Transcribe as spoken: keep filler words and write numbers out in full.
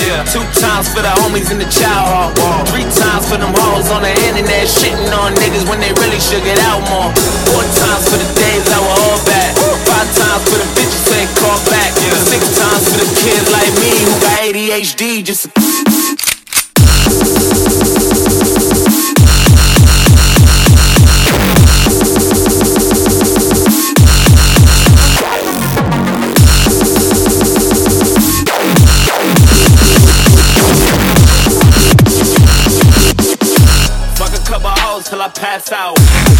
Yeah. Two times for the homies in the child hall. Three times for them hoes on the internet shitting on niggas when they really should get out more. Four times for the days I was all bad. Five times for the bitches who ain't call back. Yeah. Six times for the kids like me who got A D H D just. Till I pass out.